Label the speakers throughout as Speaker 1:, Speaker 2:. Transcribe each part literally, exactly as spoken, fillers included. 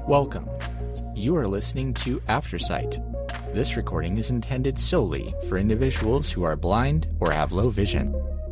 Speaker 1: Welcome. You are listening to Aftersight. This recording is intended solely for individuals who are blind or have low vision.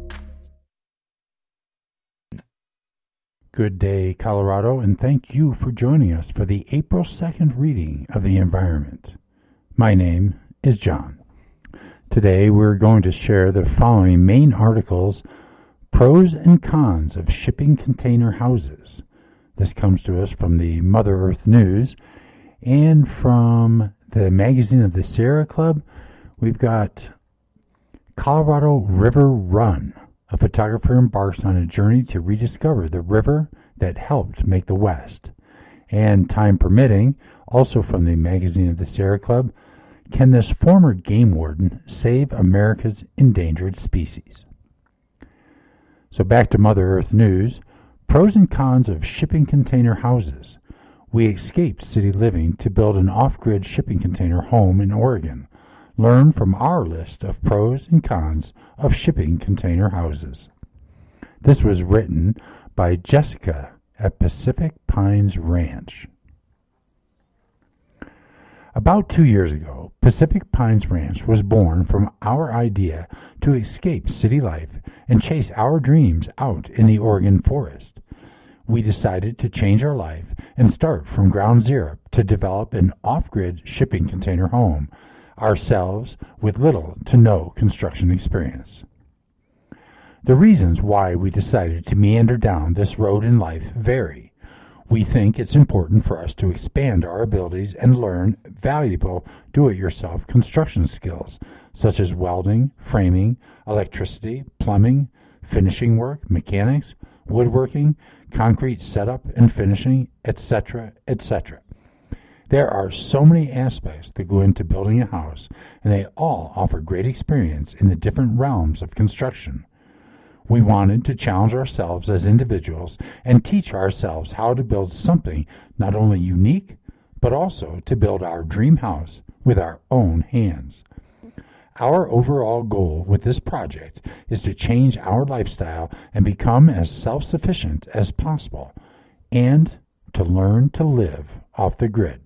Speaker 2: Good day, Colorado, and thank you for joining us for the April second reading of the environment. My name is John. Today we're going to share the following main articles: pros and cons of shipping container houses. This comes to us from the Mother Earth News, and from the magazine of the Sierra Club, we've got Colorado River Run. A photographer embarks on a journey to rediscover the river that helped make the West. And time permitting, also from the magazine of the Sierra Club, can this former game warden save America's endangered species? So back to Mother Earth News. Pros and cons of shipping container houses. We escaped city living to build an off-grid shipping container home in Oregon. Learn from our list of pros and cons of shipping container houses. This was written by Jessica at Pacific Pines Ranch. About two years ago, Pacific Pines Ranch was born from our idea to escape city life and chase our dreams out in the Oregon forest. We decided to change our life and start from ground zero to develop an off-grid shipping container home, ourselves with little to no construction experience. The reasons why we decided to meander down this road in life vary. We think it's important for us to expand our abilities and learn valuable do-it-yourself construction skills, such as welding, framing, electricity, plumbing, finishing work, mechanics, woodworking, concrete setup and finishing, et cetera, et cetera. There are so many aspects that go into building a house, and they all offer great experience in the different realms of construction. We wanted to challenge ourselves as individuals and teach ourselves how to build something not only unique, but also to build our dream house with our own hands. Our overall goal with this project is to change our lifestyle and become as self-sufficient as possible, and to learn to live off the grid.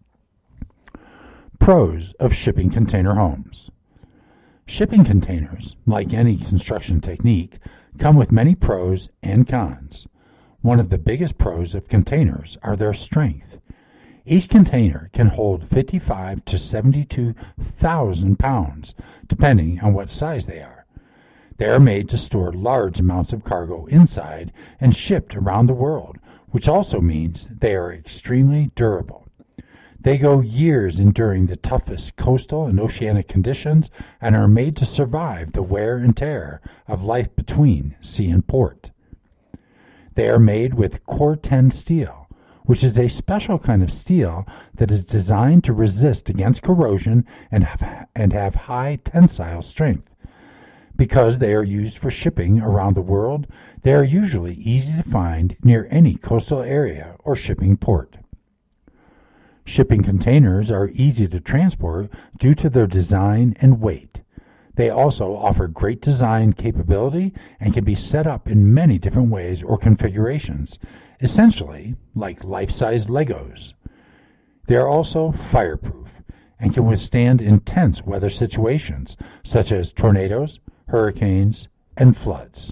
Speaker 2: Pros of shipping container homes. Shipping containers, like any construction technique, come with many pros and cons. One of the biggest pros of containers are their strength. Each container can hold fifty-five to seventy-two thousand pounds, depending on what size they are. They are made to store large amounts of cargo inside and shipped around the world, which also means they are extremely durable. They go years enduring the toughest coastal and oceanic conditions and are made to survive the wear and tear of life between sea and port. They are made with Core ten steel, which is a special kind of steel that is designed to resist against corrosion and have, and have high tensile strength. Because they are used for shipping around the world, they are usually easy to find near any coastal area or shipping port. Shipping containers are easy to transport due to their design and weight. They also offer great design capability and can be set up in many different ways or configurations, essentially like life-size Legos. They are also fireproof and can withstand intense weather situations such as tornadoes, hurricanes, and floods.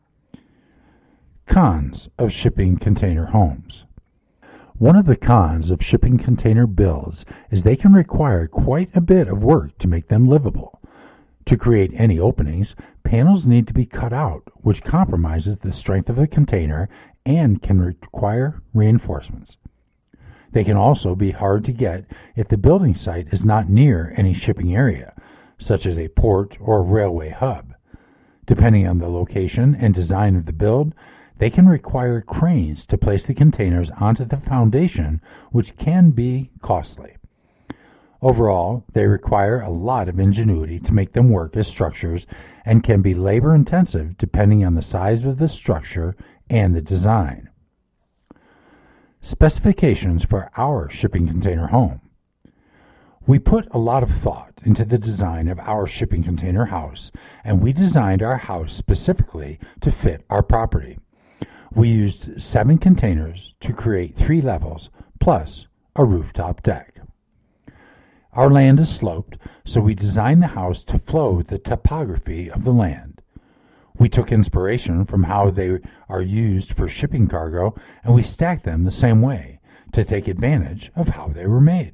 Speaker 2: Cons of shipping container homes. One of the cons of shipping container builds is they can require quite a bit of work to make them livable. To create any openings, panels need to be cut out, which compromises the strength of the container and can require reinforcements. They can also be hard to get if the building site is not near any shipping area, such as a port or railway hub. Depending on the location and design of the build, they can require cranes to place the containers onto the foundation, which can be costly. Overall, they require a lot of ingenuity to make them work as structures and can be labor-intensive depending on the size of the structure and the design. Specifications for our shipping container home. We put a lot of thought into the design of our shipping container house, and we designed our house specifically to fit our property. We used seven containers to create three levels, plus a rooftop deck. Our land is sloped, so we designed the house to flow with the topography of the land. We took inspiration from how they are used for shipping cargo, and we stacked them the same way to take advantage of how they were made.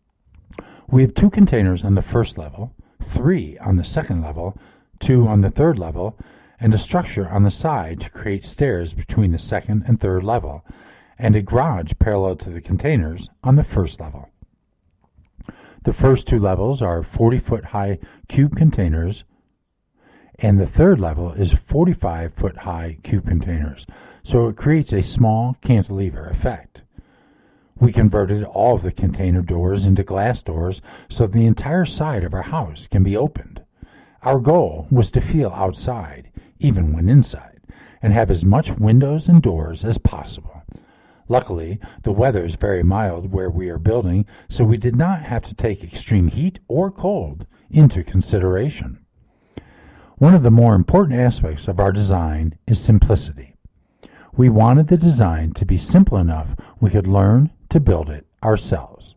Speaker 2: We have two containers on the first level, three on the second level, two on the third level, and a structure on the side to create stairs between the second and third level, and a garage parallel to the containers on the first level. The first two levels are forty-foot high cube containers, and the third level is forty-five foot high cube containers, so it creates a small cantilever effect. We converted all of the container doors into glass doors so the entire side of our house can be opened. Our goal was to feel outside, even when inside, and have as much windows and doors as possible. Luckily, the weather is very mild where we are building, so we did not have to take extreme heat or cold into consideration. One of the more important aspects of our design is simplicity. We wanted the design to be simple enough we could learn to build it ourselves.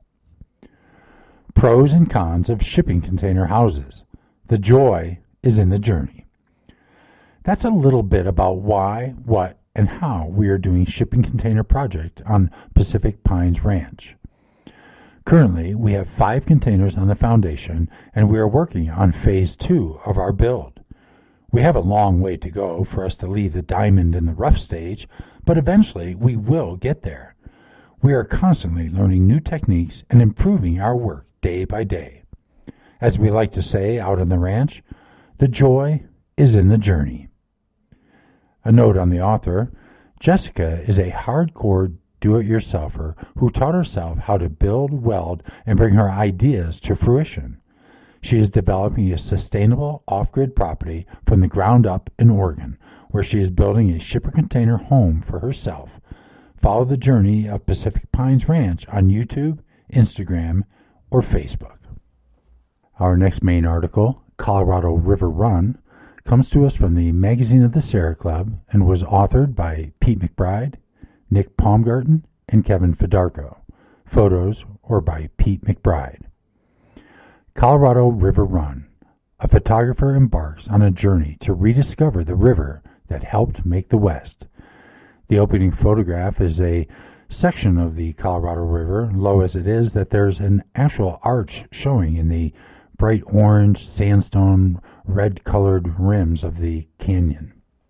Speaker 2: Pros and cons of shipping container houses. The joy is in the journey. That's a little bit about why, what, and how we are doing shipping container project on Pacific Pines Ranch. Currently, we have five containers on the foundation, and we are working on phase two of our build. We have a long way to go for us to leave the diamond in the rough stage, but eventually we will get there. We are constantly learning new techniques and improving our work day by day. As we like to say out on the ranch, the joy is in the journey. A note on the author, Jessica is a hardcore do-it-yourselfer who taught herself how to build, weld, and bring her ideas to fruition. She is developing a sustainable off-grid property from the ground up in Oregon, where she is building a shipper container home for herself. Follow the journey of Pacific Pines Ranch on YouTube, Instagram, or Facebook. Our next main article, Colorado River Run, comes to us from the Magazine of the Sierra Club and was authored by Pete McBride, Nick Palmgarten, and Kevin Fedarko. Photos are by Pete McBride. Colorado River Run. A photographer embarks on a journey to rediscover the river that helped make the West. The opening photograph is a section of the Colorado River, low as it is that there's an actual arch showing in the bright orange, sandstone, red-colored rims of the canyon.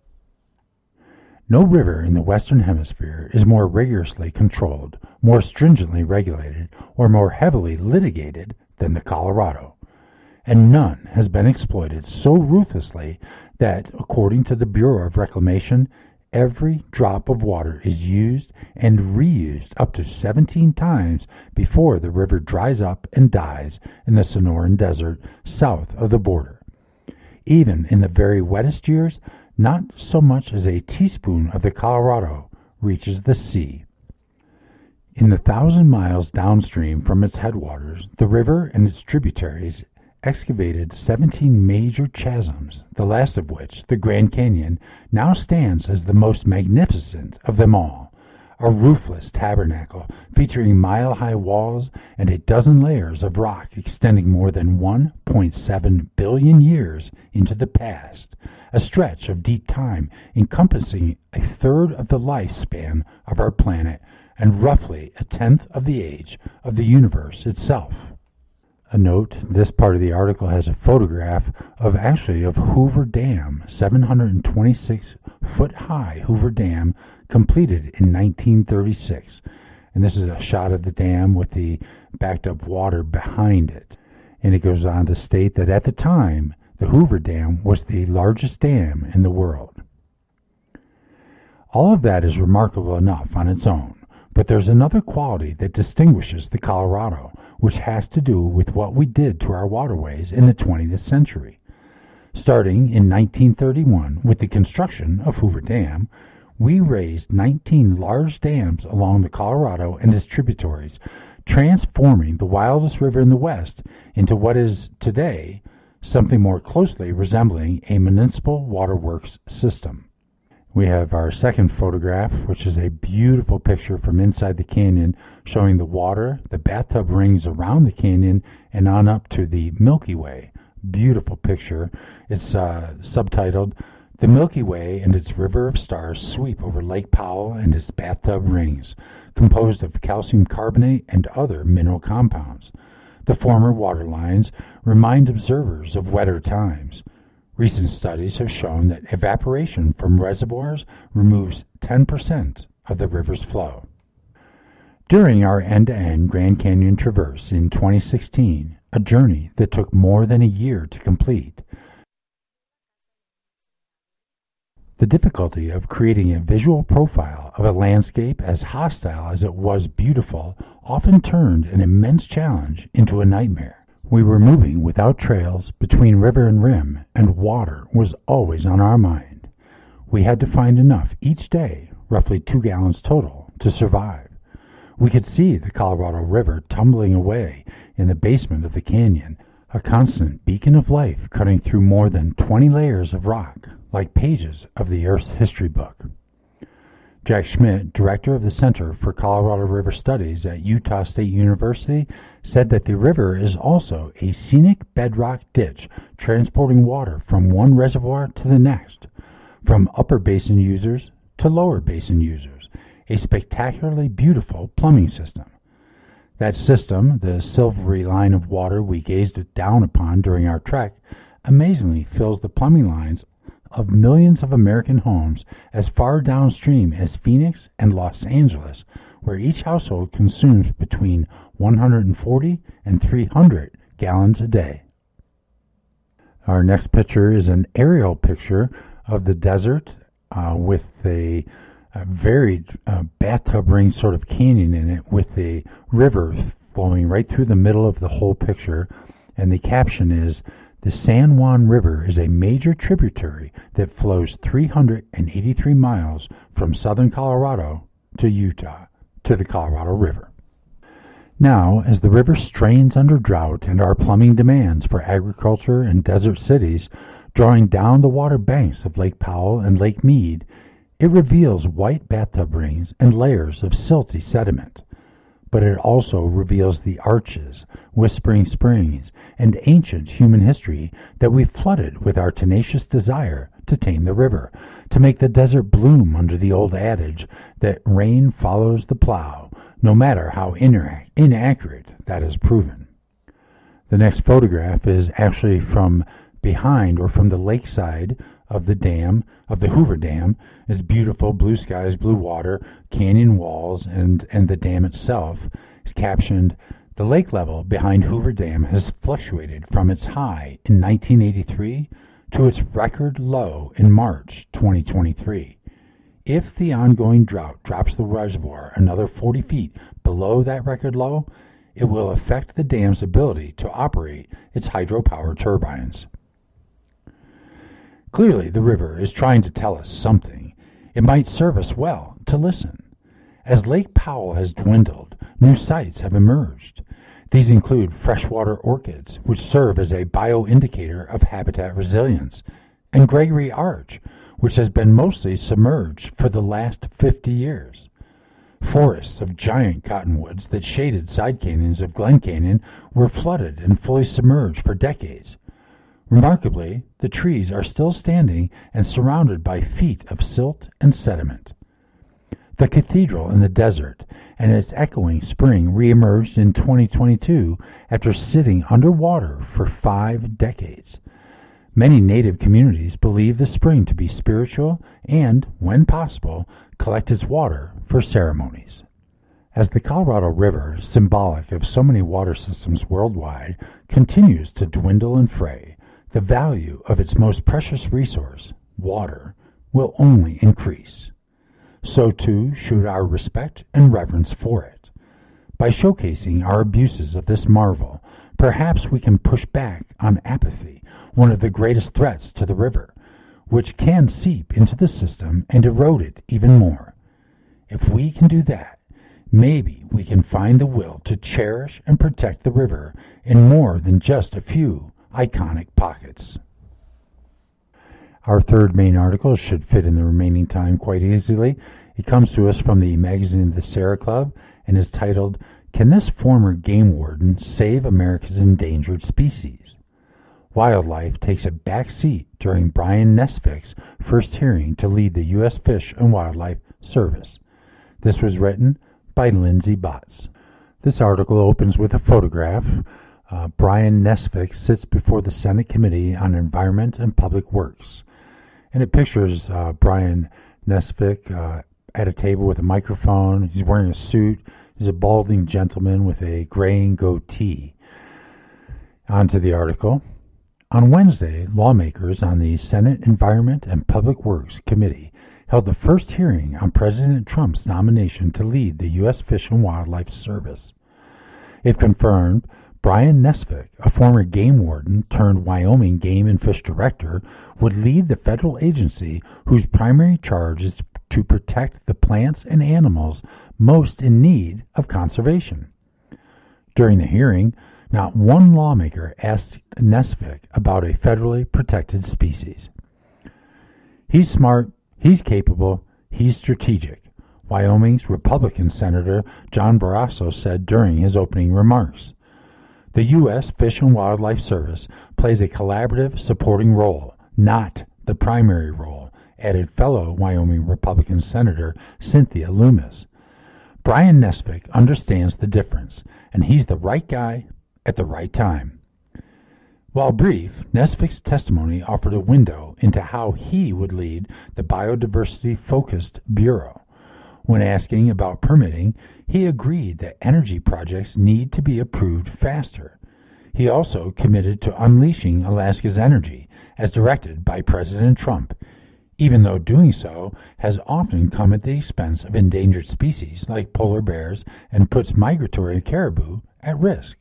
Speaker 2: No river in the Western Hemisphere is more rigorously controlled, more stringently regulated, or more heavily litigated than the Colorado, and none has been exploited so ruthlessly that, according to the Bureau of Reclamation, every drop of water is used and reused up to seventeen times before the river dries up and dies in the Sonoran Desert south of the border. Even in the very wettest years, not so much as a teaspoon of the Colorado reaches the sea. In the thousand miles downstream from its headwaters, the river and its tributaries excavated seventeen major chasms, the last of which, the Grand Canyon, now stands as the most magnificent of them all, a roofless tabernacle featuring mile-high walls and a dozen layers of rock extending more than one point seven billion years into the past, a stretch of deep time encompassing a third of the lifespan of our planet and roughly a tenth of the age of the universe itself. A note, this part of the article has a photograph of actually of Hoover Dam, seven hundred twenty-six foot high Hoover Dam, completed in nineteen thirty-six. And this is a shot of the dam with the backed up water behind it. And it goes on to state that at the time, the Hoover Dam was the largest dam in the world. All of that is remarkable enough on its own. But there's another quality that distinguishes the Colorado, which has to do with what we did to our waterways in the twentieth century. Starting in nineteen thirty-one with the construction of Hoover Dam, we raised nineteen large dams along the Colorado and its tributaries, transforming the wildest river in the West into what is today something more closely resembling a municipal waterworks system. We have our second photograph, which is a beautiful picture from inside the canyon showing the water, the bathtub rings around the canyon, and on up to the Milky Way. Beautiful picture. It's uh, subtitled, "The Milky Way and its river of stars sweep over Lake Powell and its bathtub rings, composed of calcium carbonate and other mineral compounds. The former water lines remind observers of wetter times. Recent studies have shown that evaporation from reservoirs removes ten percent of the river's flow." During our end-to-end Grand Canyon traverse in twenty sixteen, a journey that took more than a year to complete, the difficulty of creating a visual profile of a landscape as hostile as it was beautiful often turned an immense challenge into a nightmare. We were moving without trails between river and rim, and water was always on our mind. We had to find enough each day, roughly two gallons total, to survive. We could see the Colorado River tumbling away in the basement of the canyon, a constant beacon of life cutting through more than twenty layers of rock, like pages of the Earth's history book. Jack Schmidt, director of the Center for Colorado River Studies at Utah State University, said that the river is also a scenic bedrock ditch transporting water from one reservoir to the next, from upper basin users to lower basin users, a spectacularly beautiful plumbing system. That system, the silvery line of water we gazed down upon during our trek, amazingly fills the plumbing lines of millions of American homes as far downstream as Phoenix and Los Angeles, where each household consumes between one hundred forty and three hundred gallons a day. Our next picture is an aerial picture of the desert uh, with a, a varied uh, bathtub ring sort of canyon in it, with the river flowing right through the middle of the whole picture, and the caption is, "The San Juan River is a major tributary that flows three hundred eighty-three miles from southern Colorado to Utah to the Colorado River." Now, as the river strains under drought and our plumbing demands for agriculture and desert cities, drawing down the water banks of Lake Powell and Lake Mead, it reveals white bathtub rings and layers of silty sediment. But it also reveals the arches, whispering springs, and ancient human history that we flooded with our tenacious desire to tame the river, to make the desert bloom under the old adage that rain follows the plow, no matter how inac- inaccurate that is proven. The next photograph is actually from behind or from the lakeside of the dam, of the Hoover Dam. It's beautiful, blue skies, blue water, canyon walls, and, and the dam itself is captioned, "The lake level behind Hoover Dam has fluctuated from its high in nineteen eighty-three to its record low in March twenty twenty-three. If the ongoing drought drops the reservoir another forty feet below that record low, it will affect the dam's ability to operate its hydropower turbines." Clearly, the river is trying to tell us something. It might serve us well to listen. As Lake Powell has dwindled, new sites have emerged. These include freshwater orchids, which serve as a bioindicator of habitat resilience, and Gregory Arch, which has been mostly submerged for the last fifty years. Forests of giant cottonwoods that shaded side canyons of Glen Canyon were flooded and fully submerged for decades. Remarkably, the trees are still standing and surrounded by feet of silt and sediment. The cathedral in the desert and its echoing spring reemerged in twenty twenty-two after sitting underwater for five decades. Many native communities believe the spring to be spiritual and, when possible, collect its water for ceremonies. As the Colorado River, symbolic of so many water systems worldwide, continues to dwindle and fray, the value of its most precious resource, water, will only increase. So too should our respect and reverence for it. By showcasing our abuses of this marvel, perhaps we can push back on apathy, one of the greatest threats to the river, which can seep into the system and erode it even more. If we can do that, maybe we can find the will to cherish and protect the river in more than just a few iconic pockets. Our third main article should fit in the remaining time quite easily. It comes to us from the magazine The Sierra Club and is titled, "Can This Former Game Warden Save America's Endangered Species?" Wildlife takes a back seat during Brian Nesvik's first hearing to lead the U S Fish and Wildlife Service. This was written by Lindsay Botts. This article opens with a photograph. Uh, Brian Nesvik sits before the Senate Committee on Environment and Public Works. And it pictures uh, Brian Nesvik uh, at a table with a microphone. He's wearing a suit. He's a balding gentleman with a graying goatee. On to the article. On Wednesday, lawmakers on the Senate Environment and Public Works Committee held the first hearing on President Trump's nomination to lead the U S Fish and Wildlife Service. If confirmed, Brian Nesvik, a former game warden turned Wyoming Game and Fish Director, would lead the federal agency whose primary charge is to protect the plants and animals most in need of conservation. During the hearing, not one lawmaker asked Nesvik about a federally protected species. He's smart, he's capable, he's strategic, Wyoming's Republican Senator John Barrasso said during his opening remarks. The U S Fish and Wildlife Service plays a collaborative, supporting role, not the primary role, added fellow Wyoming Republican Senator Cynthia Lummis. Brian Nesvik understands the difference, and he's the right guy at the right time. While brief, Nesvik's testimony offered a window into how he would lead the biodiversity-focused bureau. When asking about permitting, he agreed that energy projects need to be approved faster. He also committed to unleashing Alaska's energy, as directed by President Trump, even though doing so has often come at the expense of endangered species like polar bears and puts migratory caribou at risk.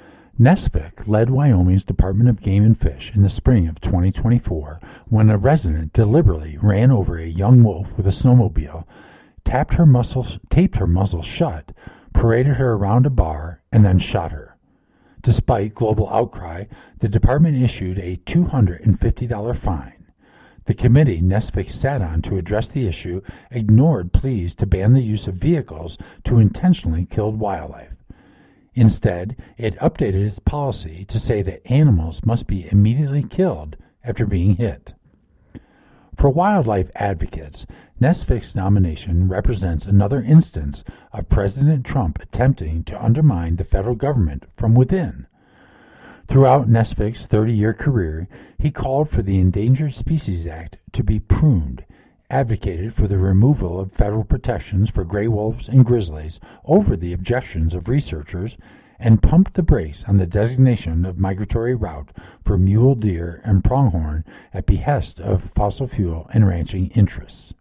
Speaker 2: Nesvik led Wyoming's Department of Game and Fish in the spring of twenty twenty-four when a resident deliberately ran over a young wolf with a snowmobile, tapped her muscles, taped her muzzle shut, paraded her around a bar, and then shot her. Despite global outcry, the department issued a two hundred fifty dollars fine. The committee Nesvik sat on to address the issue ignored pleas to ban the use of vehicles to intentionally kill wildlife. Instead, it updated its policy to say that animals must be immediately killed after being hit. For wildlife advocates, Nesvik's nomination represents another instance of President Trump attempting to undermine the federal government from within. Throughout Nesvik's thirty-year career, he called for the Endangered Species Act to be pruned, advocated for the removal of federal protections for gray wolves and grizzlies over the objections of researchers, and pumped the brakes on the designation of migratory route for mule deer and pronghorn at behest of fossil fuel and ranching interests.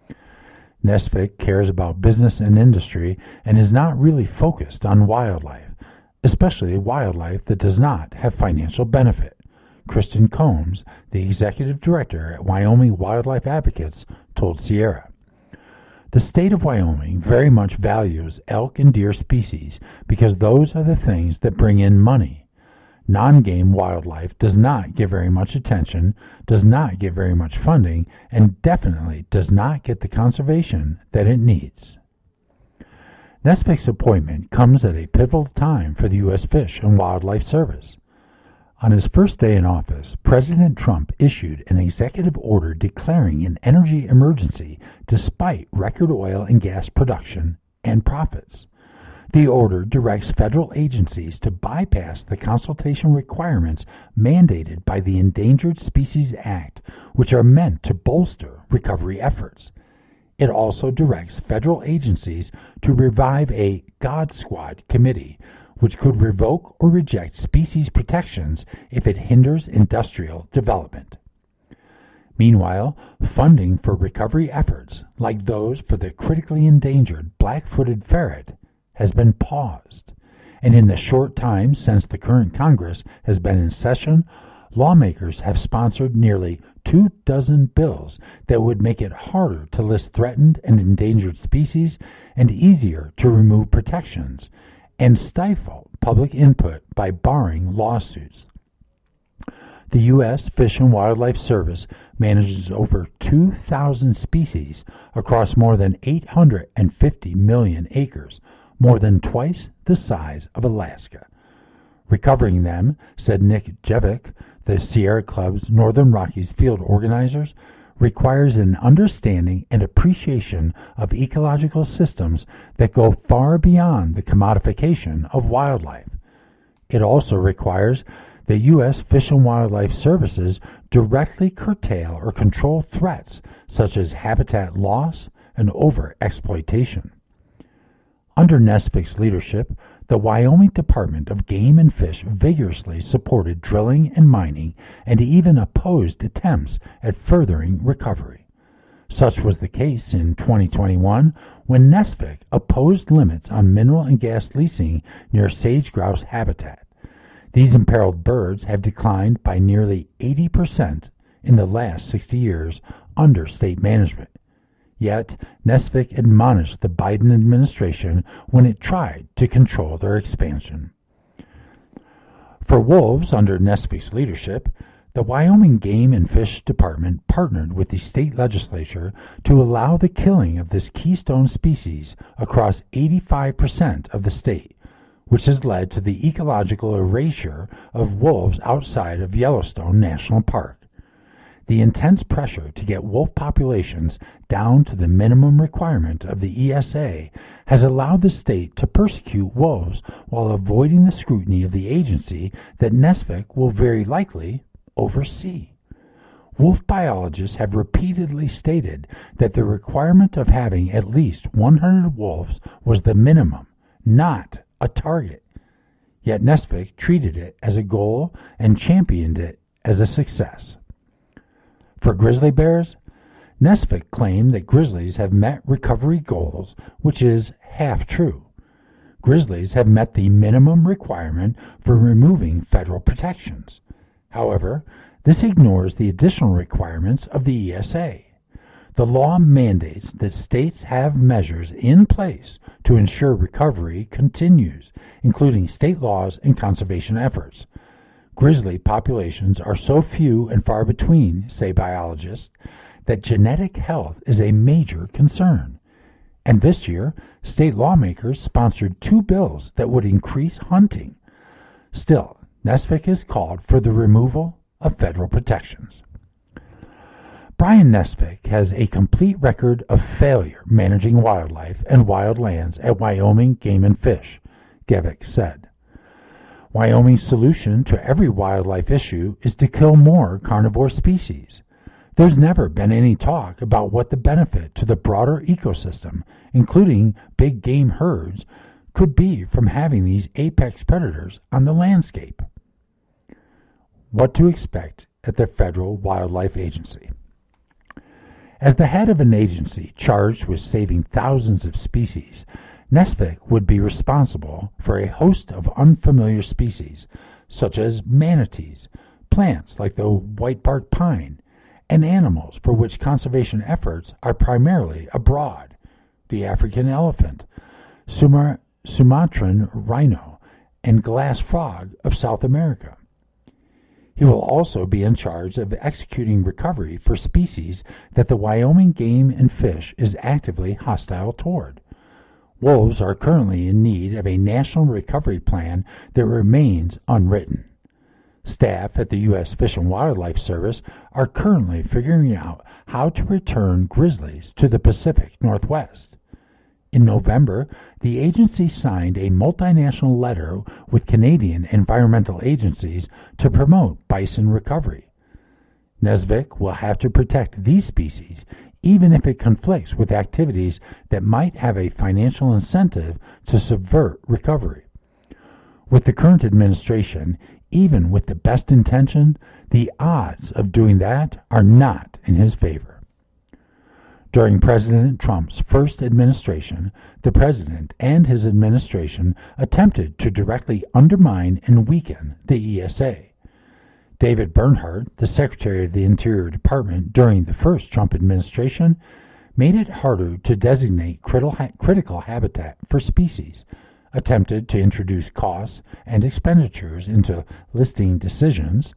Speaker 2: Nesvik cares about business and industry and is not really focused on wildlife, especially wildlife that does not have financial benefit. Kristen Combs, the executive director at Wyoming Wildlife Advocates, told Sierra. The state of Wyoming very much values elk and deer species because those are the things that bring in money. Non-game wildlife does not get very much attention, does not get very much funding, and definitely does not get the conservation that it needs. Nesvik's appointment comes at a pivotal time for the U S Fish and Wildlife Service. On his first day in office, President Trump issued an executive order declaring an energy emergency despite record oil and gas production and profits. The order directs federal agencies to bypass the consultation requirements mandated by the Endangered Species Act, which are meant to bolster recovery efforts. It also directs federal agencies to revive a God Squad committee, which could revoke or reject species protections if it hinders industrial development. Meanwhile, funding for recovery efforts, like those for the critically endangered black-footed ferret, has been paused. And in the short time since the current Congress has been in session, lawmakers have sponsored nearly two dozen bills that would make it harder to list threatened and endangered species and easier to remove protections, and stifle public input by barring lawsuits. The U S Fish and Wildlife Service manages over two thousand species across more than eight hundred fifty million acres, more than twice the size of Alaska. Recovering them, said Nick Jevick, the Sierra Club's Northern Rockies field organizers, requires an understanding and appreciation of ecological systems that go far beyond the commodification of wildlife. It also requires that U S Fish and Wildlife Services directly curtail or control threats such as habitat loss and overexploitation. Under Nesvik's leadership, the Wyoming Department of Game and Fish vigorously supported drilling and mining and even opposed attempts at furthering recovery. Such was the case in twenty twenty-one when Nesvik opposed limits on mineral and gas leasing near sage grouse habitat. These imperiled birds have declined by nearly eighty percent in the last sixty years under state management. Yet, Nesvik admonished the Biden administration when it tried to control their expansion. For wolves under Nesvik's leadership, the Wyoming Game and Fish Department partnered with the state legislature to allow the killing of this keystone species across eighty-five percent of the state, which has led to the ecological erasure of wolves outside of Yellowstone National Park. The intense pressure to get wolf populations down to the minimum requirement of the E S A has allowed the state to persecute wolves while avoiding the scrutiny of the agency that Nesvik will very likely oversee. Wolf biologists have repeatedly stated that the requirement of having at least one hundred wolves was the minimum, not a target. Yet Nesvik treated it as a goal and championed it as a success. For grizzly bears, Nesvik claimed that grizzlies have met recovery goals, which is half true. Grizzlies have met the minimum requirement for removing federal protections. However, this ignores the additional requirements of the E S A. The law mandates that states have measures in place to ensure recovery continues, including state laws and conservation efforts. Grizzly populations are so few and far between, say biologists, that genetic health is a major concern. And this year, state lawmakers sponsored two bills that would increase hunting. Still, Nesvik has called for the removal of federal protections. Brian Nesvik has a complete record of failure managing wildlife and wildlands at Wyoming Game and Fish, Jevick said. Wyoming's solution to every wildlife issue is to kill more carnivore species. There's never been any talk about what the benefit to the broader ecosystem, including big game herds, could be from having these apex predators on the landscape. What to expect at the Federal Wildlife Agency. As the head of an agency charged with saving thousands of species, Nesvik would be responsible for a host of unfamiliar species, such as manatees, plants like the whitebark pine, and animals for which conservation efforts are primarily abroad, the African elephant, Sumar- Sumatran rhino, and glass frog of South America. He will also be in charge of executing recovery for species that the Wyoming Game and Fish is actively hostile toward. Wolves are currently in need of a national recovery plan that remains unwritten. Staff at the U S Fish and Wildlife Service are currently figuring out how to return grizzlies to the Pacific Northwest. In November, the agency signed a multinational letter with Canadian environmental agencies to promote bison recovery. Nesvik will have to protect these species, even if it conflicts with activities that might have a financial incentive to subvert recovery. With the current administration, even with the best intention, the odds of doing that are not in his favor. During President Trump's first administration, the president and his administration attempted to directly undermine and weaken the E S A. David Bernhardt, the Secretary of the Interior Department during the first Trump administration, made it harder to designate critical habitat for species, attempted to introduce costs and expenditures into listing decisions,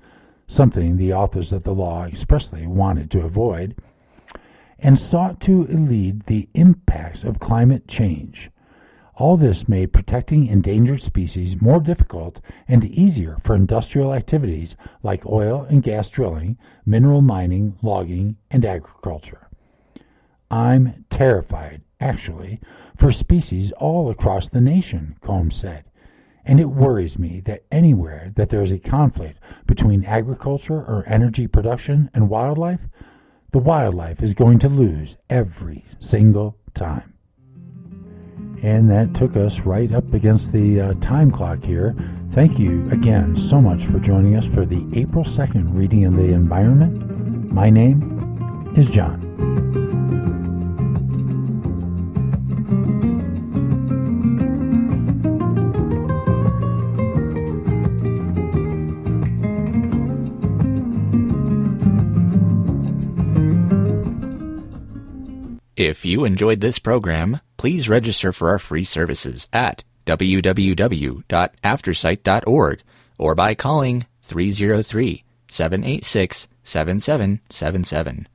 Speaker 2: something the authors of the law expressly wanted to avoid, and sought to elude the impacts of climate change. All this made protecting endangered species more difficult and easier for industrial activities like oil and gas drilling, mineral mining, logging, and agriculture. I'm terrified, actually, for species all across the nation, Combs said, and it worries me that anywhere that there is a conflict between agriculture or energy production and wildlife, the wildlife is going to lose every single time. And that took us right up against the uh, time clock here. Thank you again so much for joining us for the April second reading of the environment. My name is John.
Speaker 1: If you enjoyed this program, please register for our free services at w w w dot aftersight dot org or by calling three oh three, seven eight six, seven seven seven seven.